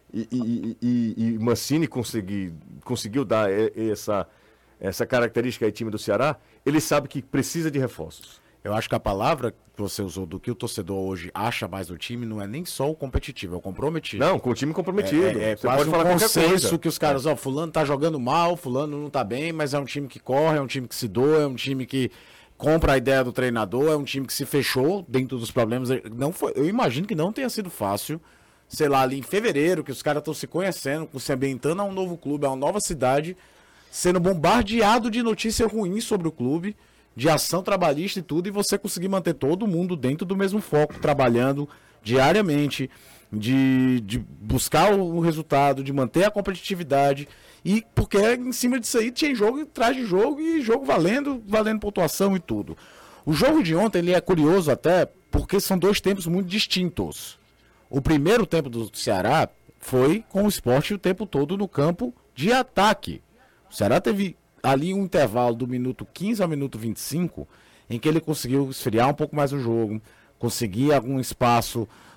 e Mancini conseguiu dar essa característica ao time do Ceará, ele sabe que precisa de reforços. Eu acho que a palavra que você usou do que o torcedor hoje acha mais do time não é nem só o competitivo, é o comprometido. Não, com o time comprometido. Você quase pode falar consenso que os caras, fulano tá jogando mal, fulano não tá bem, mas é um time que corre, é um time que se doa, é um time que compra a ideia do treinador, é um time que se fechou dentro dos problemas. Eu imagino que não tenha sido fácil, sei lá, ali em fevereiro, que os caras estão se conhecendo, se ambientando a um novo clube, a uma nova cidade, sendo bombardeado de notícias ruins sobre o clube, de ação trabalhista e tudo, e você conseguir manter todo mundo dentro do mesmo foco, trabalhando diariamente, de buscar o resultado, de manter a competitividade, e porque em cima disso aí tinha jogo atrás de jogo, e jogo valendo pontuação e tudo. O jogo de ontem ele é curioso até, porque são 2 tempos muito distintos. O primeiro tempo do Ceará foi com o Sport o tempo todo no campo de ataque. O Ceará teve ali um intervalo do minuto 15 ao minuto 25, em que ele conseguiu esfriar um pouco mais o jogo, conseguir algum espaço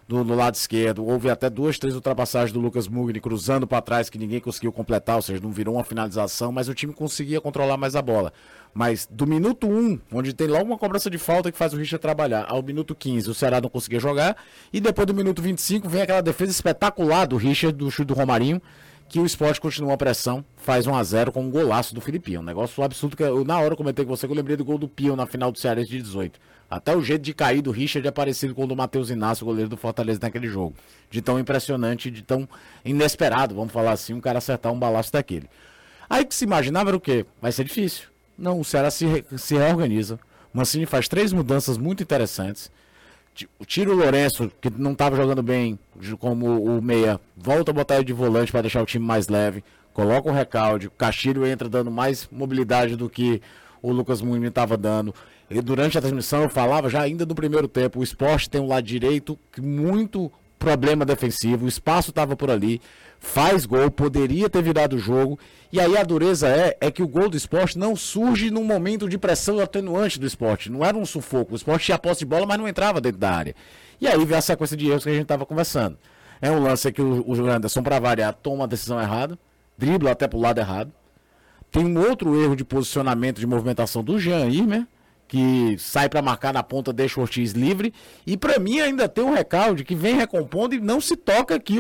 no lado esquerdo. Houve até 2, 3 ultrapassagens do Lucas Mugni cruzando para trás que ninguém conseguiu completar, ou seja, não virou uma finalização, mas o time conseguia controlar mais a bola. Mas do minuto 1, onde tem logo uma cobrança de falta que faz o Richard trabalhar, ao minuto 15 o Ceará não conseguia jogar, e depois do minuto 25 vem aquela defesa espetacular do Richard, do chute do Romarinho, que o Sport continua a pressão, faz 1-0 com um golaço do Filipinho. Um negócio absurdo que eu, na hora, eu comentei com você que eu lembrei do gol do Pio na final do Cearense de 18. Até o jeito de cair do Richard é parecido com o do Matheus Inácio, goleiro do Fortaleza naquele jogo. De tão impressionante, de tão inesperado, vamos falar assim, um cara acertar um balaço daquele. Aí que se imaginava era o quê? Vai ser difícil. Não, o Ceará se reorganiza. O Mancini faz 3 mudanças muito interessantes. Tira o Lourenço, que não estava jogando bem como o meia, volta a botar ele de volante para deixar o time mais leve, coloca o Recalde, o Castilho entra dando mais mobilidade do que o Lucas Mugni estava dando. E durante a transmissão eu falava, já ainda no primeiro tempo, o Sport tem um lado direito muito problema defensivo, o espaço estava por ali, faz gol, poderia ter virado o jogo, e aí a dureza é que o gol do Sport não surge num momento de pressão atenuante do Sport, não era um sufoco, o Sport tinha posse de bola, mas não entrava dentro da área. E aí veio a sequência de erros que a gente estava conversando. É um lance que o Anderson, para variar, toma a decisão errada, dribla até pro lado errado. Tem um outro erro de posicionamento, de movimentação do Jean Irmer, que sai para marcar na ponta, deixa o Ortiz livre. E para mim ainda tem um Recalde que vem recompondo e não se toca que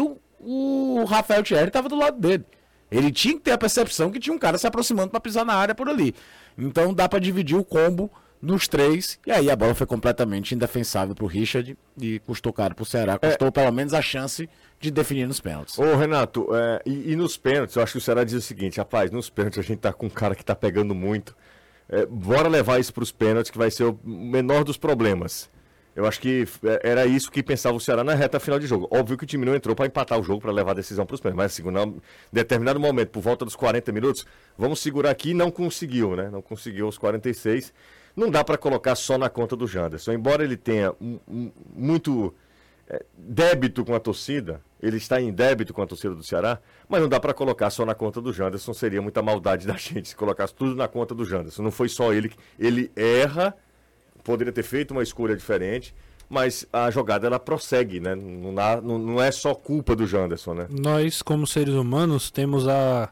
o Rafael Thierry estava do lado dele. Ele tinha que ter a percepção que tinha um cara se aproximando para pisar na área por ali. Então dá para dividir o combo nos 3. E aí a bola foi completamente indefensável para o Richard e custou caro para o Ceará. Custou pelo menos a chance de definir nos pênaltis. Ô Renato, e nos pênaltis, eu acho que o Ceará diz o seguinte, rapaz, nos pênaltis a gente tá com um cara que tá pegando muito. Bora levar isso para os pênaltis, que vai ser o menor dos problemas. Eu acho que era isso que pensava o Ceará na reta final de jogo. Óbvio que o time não entrou para empatar o jogo, para levar a decisão para os pênaltis. Mas assim, em determinado momento, por volta dos 40 minutos, vamos segurar aqui, não conseguiu, né? Não conseguiu aos 46. Não dá para colocar só na conta do Janderson. Embora ele tenha muito débito com a torcida, ele está em débito com a torcida do Ceará, mas não dá para colocar só na conta do Janderson, seria muita maldade da gente se colocasse tudo na conta do Janderson. Não foi só ele erra, poderia ter feito uma escolha diferente, mas a jogada ela prossegue, né? Não é só culpa do Janderson, né? Nós, como seres humanos, temos a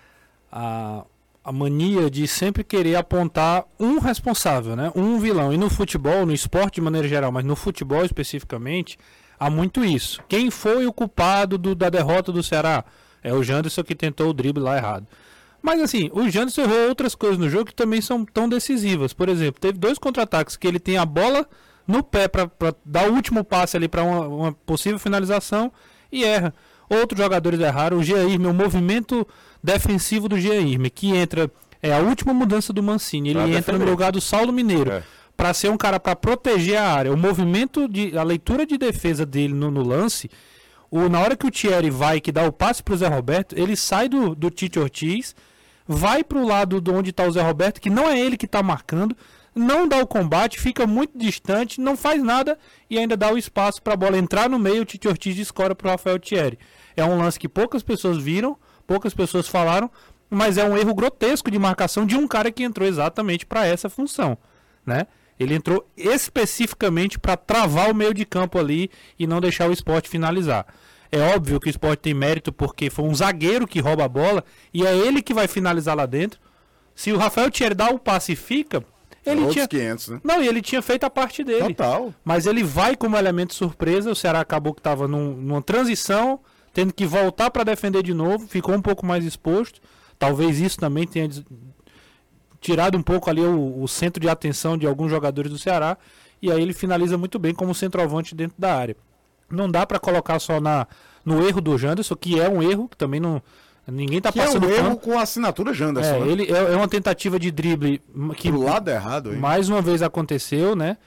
mania de sempre querer apontar um responsável, né? Um vilão. E no futebol, no esporte de maneira geral, mas no futebol especificamente, há muito isso. Quem foi o culpado da derrota do Ceará? É o Janderson que tentou o drible lá errado. Mas assim, o Janderson errou outras coisas no jogo que também são tão decisivas. Por exemplo, teve 2 contra-ataques que ele tem a bola no pé para dar o último passe ali para uma possível finalização e erra. Outros jogadores erraram. O Jean Irme, o movimento defensivo do Jean Irme, que entra, é a última mudança do Mancini. Ele entra no lugar do Saulo Mineiro. Para ser um cara para proteger a área. O movimento, a leitura de defesa dele no lance, na hora que o Thierry vai, que dá o passe para o Zé Roberto, ele sai do Tite Ortiz, vai para o lado de onde está o Zé Roberto, que não é ele que está marcando, não dá o combate, fica muito distante, não faz nada e ainda dá o espaço para a bola entrar no meio, o Tite Ortiz escora para o Rafael Thierry. É um lance que poucas pessoas viram, poucas pessoas falaram, mas é um erro grotesco de marcação de um cara que entrou exatamente para essa função, né? Ele entrou especificamente para travar o meio de campo ali e não deixar o Sport finalizar. É óbvio que o Sport tem mérito porque foi um zagueiro que rouba a bola e é ele que vai finalizar lá dentro. Se o Rafael Thierry dá o passe e fica, ele tinha 500, né? Não, e ele tinha feito a parte dele. Total. Mas ele vai como elemento surpresa. O Ceará acabou que estava numa transição, tendo que voltar para defender de novo, ficou um pouco mais exposto. Talvez isso também tenha tirado um pouco ali o centro de atenção de alguns jogadores do Ceará, e aí ele finaliza muito bem como centroavante dentro da área. Não dá para colocar só no erro do Janderson, que é um erro, que também ninguém está passando é um erro com a assinatura Janderson, né? Ele é uma tentativa de drible que pro lado errado, hein? Mais uma vez aconteceu, né?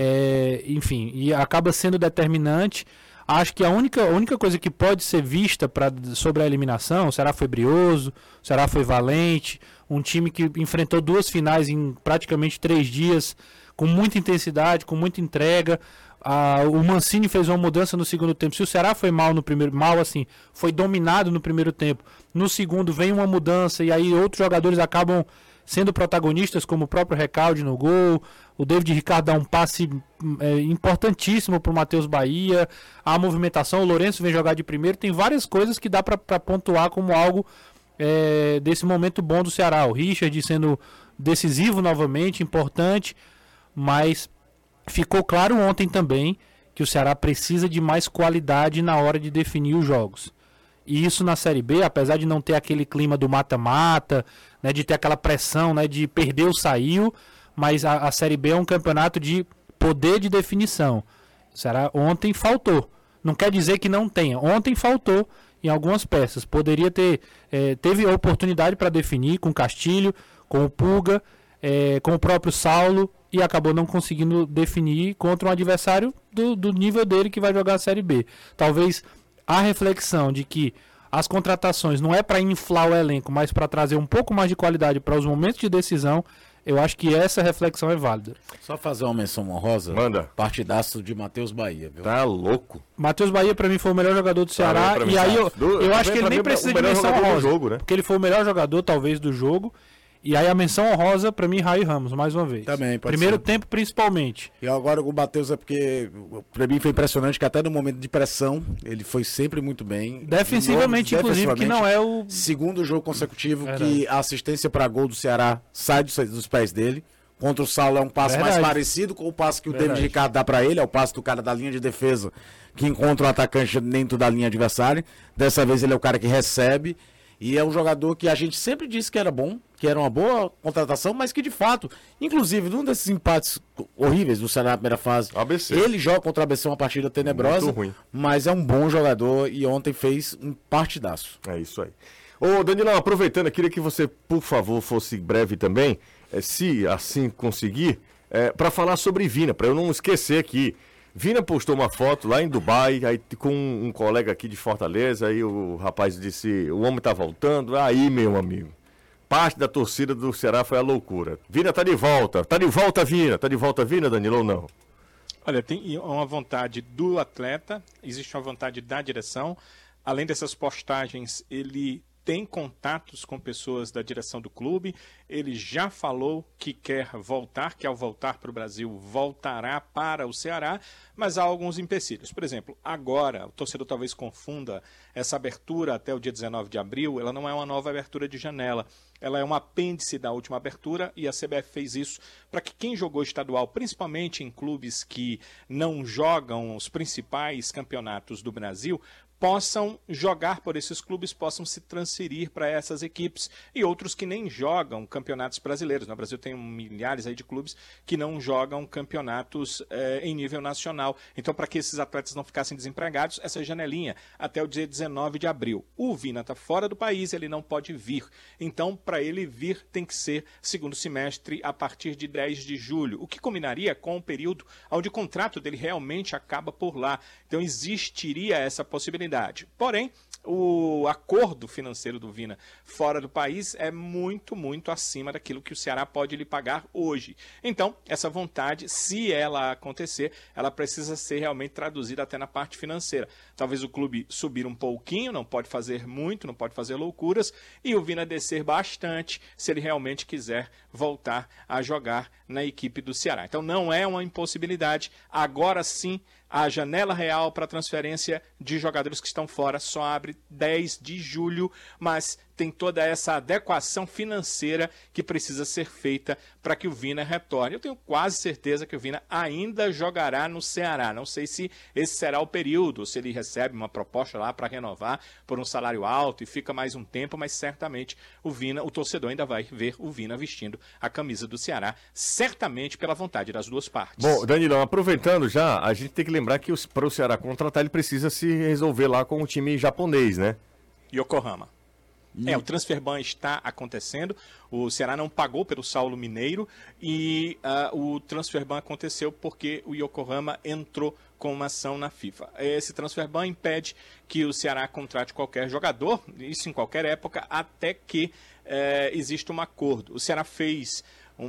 Enfim, e acaba sendo determinante. Acho que a única coisa que pode ser vista sobre a eliminação, o Ceará foi brioso, o Ceará foi valente, um time que enfrentou 2 finais em praticamente 3 dias, com muita intensidade, com muita entrega. O Mancini fez uma mudança no segundo tempo. Se o Ceará foi mal no primeiro, foi dominado no primeiro tempo, no segundo vem uma mudança e aí outros jogadores acabam sendo protagonistas, como o próprio Recalde no gol, o David Ricardo dá um passe importantíssimo para o Matheus Bahia, a movimentação, o Lourenço vem jogar de primeiro, tem várias coisas que dá para pontuar como algo desse momento bom do Ceará. O Richard sendo decisivo novamente, importante, mas ficou claro ontem também que o Ceará precisa de mais qualidade na hora de definir os jogos. E isso na Série B, apesar de não ter aquele clima do mata-mata, né, de ter aquela pressão, né, de perder ou saiu, mas a Série B é um campeonato de poder de definição. O Ceará ontem faltou. Não quer dizer que não tenha. Ontem faltou em algumas peças. Poderia ter... teve a oportunidade para definir com o Castilho, com o Pulga, com o próprio Saulo, e acabou não conseguindo definir contra um adversário do nível dele que vai jogar a Série B. Talvez a reflexão de que as contratações não é para inflar o elenco, mas para trazer um pouco mais de qualidade para os momentos de decisão, eu acho que essa reflexão é válida. Só fazer uma menção honrosa. Manda. Partidaço de Matheus Bahia, viu? Tá louco. Matheus Bahia, para mim, foi o melhor jogador do Ceará. E aí eu acho que ele nem precisa de menção honrosa. Jogo, né? Porque ele foi o melhor jogador, talvez, do jogo. E aí a menção honrosa, pra mim, Raí Ramos, mais uma vez. Também, pode Primeiro ser. tempo, principalmente. E agora o Matheus é porque, pra mim, foi impressionante que até no momento de pressão, ele foi sempre muito bem. Defensivamente, inclusive, que não é o... Segundo jogo consecutivo Verdade. que a assistência para gol do Ceará sai dos pés dele. Contra o Saulo é um passe Verdade. mais parecido com o passe que o Verdade. David Ricardo dá pra ele, é o passe do cara da linha de defesa que encontra o atacante dentro da linha adversária. Dessa vez ele é o cara que recebe. E é um jogador que a gente sempre disse que era bom, que era uma boa contratação, mas que de fato, inclusive, num desses empates horríveis do Ceará na primeira fase, ABC. ele joga contra a ABC uma partida tenebrosa, Muito ruim. mas é um bom jogador e ontem fez um partidaço. É isso aí. Ô, Danilão, aproveitando, eu queria que você, por favor, fosse breve também, se assim conseguir, para falar sobre Vina, para eu não esquecer aqui. Vina postou uma foto lá em Dubai, aí com um colega aqui de Fortaleza, aí o rapaz disse, o homem tá voltando, aí, meu amigo, parte da torcida do Ceará foi a loucura. Vina tá de volta Vina, Danilo, ou não? Olha, tem uma vontade do atleta, existe uma vontade da direção, além dessas postagens, ele tem contatos com pessoas da direção do clube, ele já falou que quer voltar, que ao voltar para o Brasil voltará para o Ceará, mas há alguns empecilhos. Por exemplo, agora, o torcedor talvez confunda essa abertura até o dia 19 de abril, ela não é uma nova abertura de janela, ela é um apêndice da última abertura e a CBF fez isso para que quem jogou estadual, principalmente em clubes que não jogam os principais campeonatos do Brasil, possam jogar por esses clubes, possam se transferir para essas equipes e outros que nem jogam campeonatos brasileiros. No Brasil tem milhares aí de clubes que não jogam campeonatos em nível nacional. Então, para que esses atletas não ficassem desempregados, essa janelinha até o dia 19 de abril. O Vina está fora do país, ele não pode vir. Então, para ele vir, tem que ser segundo semestre a partir de 10 de julho, o que combinaria com o período onde o contrato dele realmente acaba por lá. Então, existiria essa possibilidade. Porém, o acordo financeiro do Vina fora do país é muito, muito acima daquilo que o Ceará pode lhe pagar hoje. Então, essa vontade, se ela acontecer, ela precisa ser realmente traduzida até na parte financeira. Talvez o clube subir um pouquinho, não pode fazer muito, não pode fazer loucuras, e o Vina descer bastante, se ele realmente quiser voltar a jogar na equipe do Ceará. Então, não é uma impossibilidade. Agora sim, a janela real para transferência de jogadores que estão fora só abre 10 de julho, mas tem toda essa adequação financeira que precisa ser feita para que o Vina retorne. Eu tenho quase certeza que o Vina ainda jogará no Ceará. Não sei se esse será o período, se ele recebe uma proposta lá para renovar por um salário alto e fica mais um tempo, mas certamente o Vina, o torcedor ainda vai ver o Vina vestindo a camisa do Ceará, certamente pela vontade das duas partes. Bom, Danilão, aproveitando já, a gente tem que lembrar que para o Ceará contratar, ele precisa se resolver lá com o time japonês, né? Yokohama. O transfer ban está acontecendo, o Ceará não pagou pelo Saulo Mineiro e o transfer ban aconteceu porque o Yokohama entrou com uma ação na FIFA. Esse transfer ban impede que o Ceará contrate qualquer jogador, isso em qualquer época, até que exista um acordo. O Ceará fez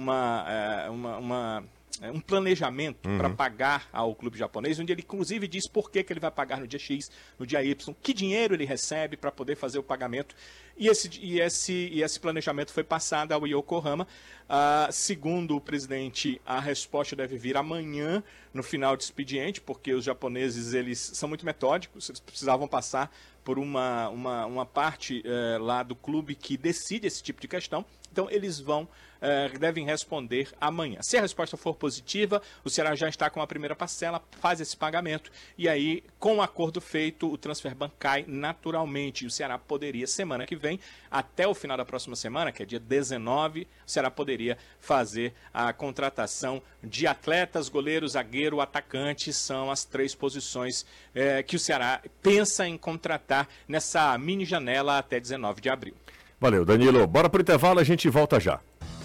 um planejamento para pagar ao clube japonês, onde ele inclusive diz por que ele vai pagar no dia X, no dia Y, que dinheiro ele recebe para poder fazer o pagamento. E esse planejamento foi passado ao Yokohama. Segundo o presidente, a resposta deve vir amanhã, no final do expediente, porque os japoneses eles são muito metódicos, eles precisavam passar por uma parte lá do clube que decide esse tipo de questão. Então, eles devem responder amanhã. Se a resposta for positiva, o Ceará já está com a primeira parcela, faz esse pagamento, e aí, com o acordo feito, o transferban cai naturalmente. E o Ceará poderia, semana que vem, até o final da próxima semana, que é dia 19, o Ceará poderia fazer a contratação de atletas, goleiro, zagueiro, atacante. São as 3 posições que o Ceará pensa em contratar nessa mini janela até 19 de abril. Valeu, Danilo. Bora pro intervalo, a gente volta já.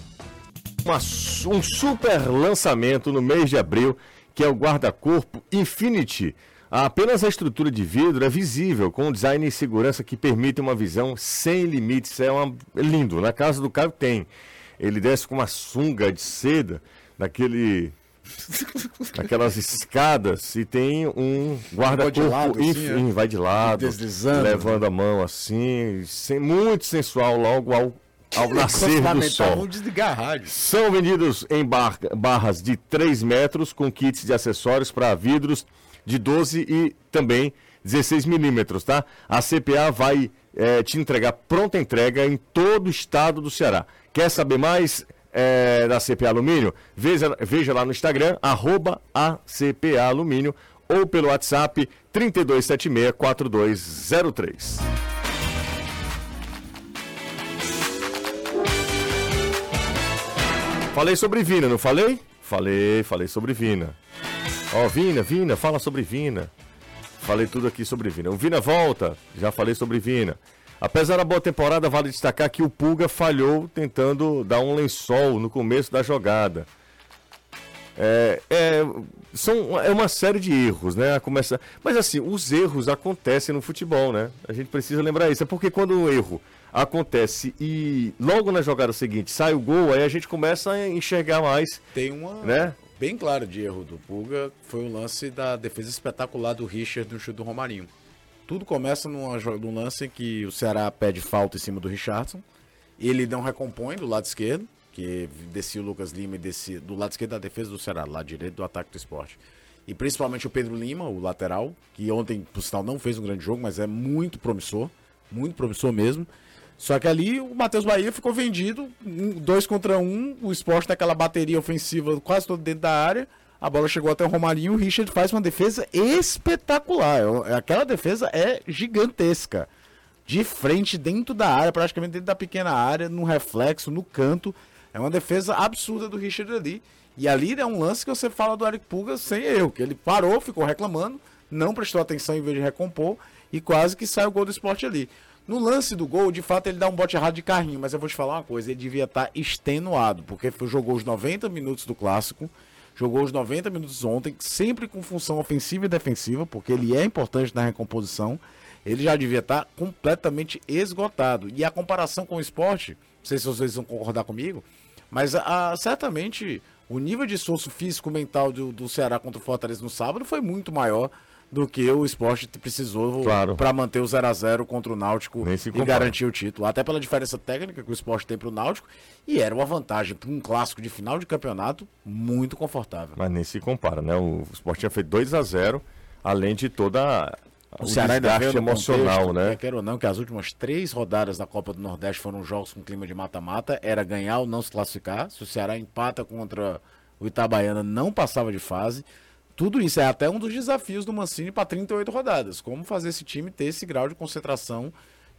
Um super lançamento no mês de abril, que é o guarda-corpo Infinity. Apenas a estrutura de vidro é visível, com um design e segurança que permite uma visão sem limites. É lindo. Na casa do Caio tem. Ele desce com uma sunga de seda, naquelas escadas, e tem um guarda-corpo, enfim, vai de lado, deslizando, levando a mão assim, muito sensual logo ao nascer do sol. Vamos desligar a rádio. São vendidos em barras de 3 metros, com kits de acessórios para vidros de 12 e também 16 milímetros, tá? A CPA vai te entregar pronta entrega em todo o estado do Ceará. Quer saber mais da CPA Alumínio? Veja lá no Instagram, @ACPA Alumínio, ou pelo WhatsApp 3276-4203. Falei sobre Vina, não falei? Falei sobre Vina. Vina, fala sobre Vina. Falei tudo aqui sobre Vina. O Vina volta, já falei sobre Vina. Apesar da boa temporada, vale destacar que o Pulga falhou tentando dar um lençol no começo da jogada. É uma série de erros, né? Mas assim, os erros acontecem no futebol, né? A gente precisa lembrar isso. É porque quando o erro acontece e logo na jogada seguinte sai o gol, aí a gente começa a enxergar mais. Tem uma bem clara de erro do Pulga, foi um lance da defesa espetacular do Richard no chute do Romarinho. Tudo começa num lance em que o Ceará pede falta em cima do Richardson. Ele não recompõe do lado esquerdo, que descia o Lucas Lima e descia do lado esquerdo da defesa do Ceará, do lado direito do ataque do Sport. E principalmente o Pedro Lima, o lateral, que ontem, por sinal, não fez um grande jogo, mas é muito promissor mesmo. Só que ali o Matheus Bahia ficou vendido, 2 contra 1, o Sport naquela bateria ofensiva quase todo dentro da área. A bola chegou até o Romarinho, o Richard faz uma defesa espetacular. Aquela defesa é gigantesca. De frente, dentro da área, praticamente dentro da pequena área, no reflexo, no canto. É uma defesa absurda do Richard ali. E ali é um lance que você fala do Eric Pulga sem erro, que ele parou, ficou reclamando, não prestou atenção em vez de recompor, e quase que sai o gol do Sport ali. No lance do gol, de fato, ele dá um bote errado de carrinho, mas eu vou te falar uma coisa, ele devia estar extenuado, porque jogou os 90 minutos do Clássico, jogou os 90 minutos ontem, sempre com função ofensiva e defensiva, porque ele é importante na recomposição. Ele já devia estar completamente esgotado. E a comparação com o Sport, não sei se vocês vão concordar comigo, mas certamente o nível de esforço físico mental do Ceará contra o Fortaleza no sábado foi muito maior do que o Sport precisou para manter o 0-0 contra o Náutico e garantir o título. Até pela diferença técnica que o Sport tem para o Náutico. E era uma vantagem para um clássico de final de campeonato muito confortável. Mas nem se compara, né? O Sport tinha feito 2-0, além de toda o Ceará ainda veio emocional, contexto, né? Quer ou não, que as últimas 3 rodadas da Copa do Nordeste foram jogos com clima de mata-mata. Era ganhar ou não se classificar. Se o Ceará empata contra o Itabaiana, não passava de fase. Tudo isso é até um dos desafios do Mancini para 38 rodadas. Como fazer esse time ter esse grau de concentração,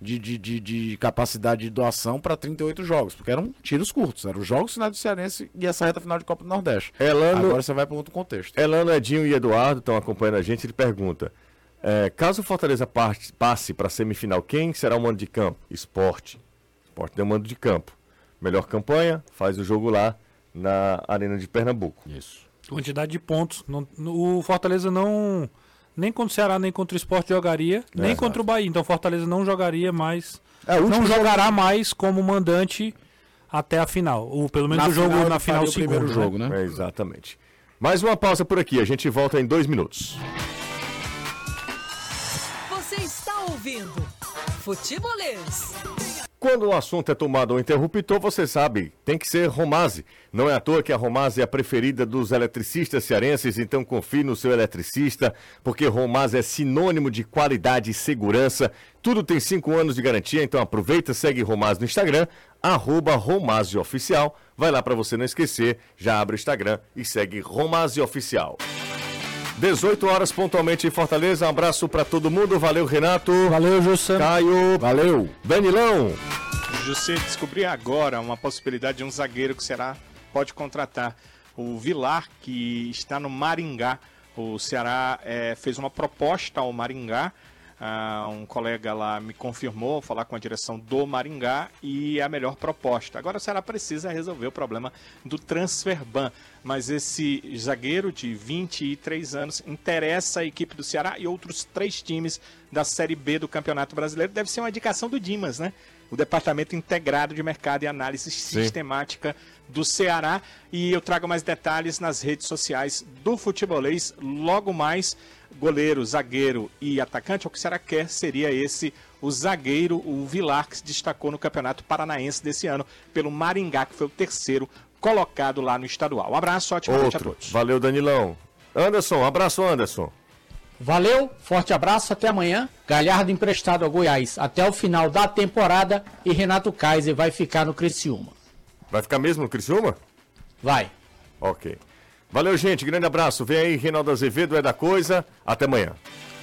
de capacidade de doação para 38 jogos. Porque eram tiros curtos. Eram os jogos finais do Cearense e essa reta final de Copa do Nordeste. Agora você vai para outro contexto. Elano, Edinho e Eduardo estão acompanhando a gente. Ele pergunta, caso o Fortaleza passe para a semifinal, quem será o mando de campo? Sport. Sport tem o mando de campo. Melhor campanha, faz o jogo lá na Arena de Pernambuco. Isso. Quantidade de pontos. O Fortaleza não... Nem contra o Ceará, nem contra o Sport jogaria. Nem contra o Bahia. Então o Fortaleza não jogaria mais... não jogará mais como mandante até a final. Ou pelo menos o jogo na final do primeiro jogo, né? Exatamente. Mais uma pausa por aqui. A gente volta em 2 minutos. Você está ouvindo Futebolês. Quando o assunto é tomado ao interruptor, você sabe, tem que ser Romase. Não é à toa que a Romase é a preferida dos eletricistas cearenses, então confie no seu eletricista, porque Romase é sinônimo de qualidade e segurança. Tudo tem 5 anos de garantia, então aproveita, segue Romase no Instagram, @RomaseOficial. Vai lá para você não esquecer, já abre o Instagram e segue Romase Oficial. 18 horas pontualmente em Fortaleza. Um abraço para todo mundo. Valeu, Renato. Valeu, Jussa. Caio. Valeu. Danilão. José, descobri agora uma possibilidade de um zagueiro que o Ceará pode contratar. O Vilar, que está no Maringá. O Ceará fez uma proposta ao Maringá. Um colega lá me confirmou, falar com a direção do Maringá, e é a melhor proposta. Agora o Ceará precisa resolver o problema do transfer ban, mas esse zagueiro de 23 anos interessa a equipe do Ceará e outros 3 times da Série B do Campeonato Brasileiro. Deve ser uma indicação do Dimas, né? O Departamento Integrado de Mercado e Análise Sistemática do Ceará. E eu trago mais detalhes nas redes sociais do Futebolês. Logo mais, goleiro, zagueiro e atacante, o que o Ceará quer seria o zagueiro, o Vilar, que se destacou no Campeonato Paranaense desse ano pelo Maringá, que foi o 3º colocado lá no estadual. Um abraço, ótima noite a todos. Valeu, Danilão. Anderson, abraço, Anderson. Valeu, forte abraço, até amanhã. Galhardo emprestado ao Goiás até o final da temporada e Renato Kaiser vai ficar no Criciúma. Vai ficar mesmo no Criciúma? Vai. Ok. Valeu, gente. Grande abraço. Vem aí, Reinaldo Azevedo, é da coisa. Até amanhã.